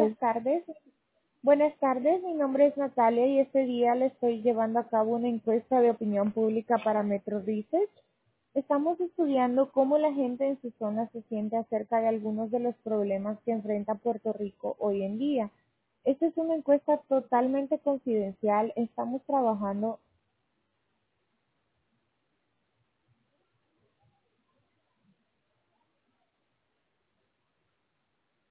Buenas Hello. tardes. Buenas tardes, mi nombre es Natalia y este día le estoy llevando a cabo una encuesta de opinión pública para Metro Research. Estamos estudiando cómo la gente en su zona se siente acerca de algunos de los problemas que enfrenta Puerto Rico hoy en día. Esta es una encuesta totalmente confidencial. Estamos trabajando